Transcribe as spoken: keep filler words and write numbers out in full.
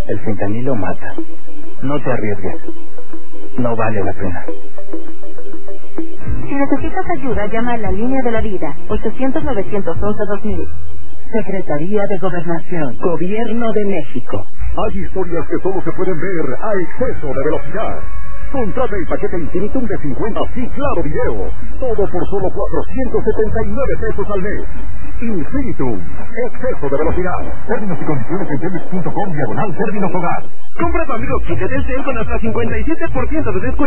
El fentanilo mata. No te arriesgues. No vale la pena. Si necesitas ayuda, llama a la línea de la vida, ochocientos, novecientos once, dos mil. Secretaría de Gobernación, Gobierno de México. Hay historias que solo se pueden ver a exceso de velocidad. Contrata el paquete Infinitum de cincuenta y Claro Video. Todo por solo cuatrocientos setenta y nueve pesos al mes. Infinitum. Exceso de velocidad. Términos y condiciones en telmex punto com diagonal términos hogar. Compra tu amigo kit de Telcel con hasta cincuenta y siete por ciento de descuento.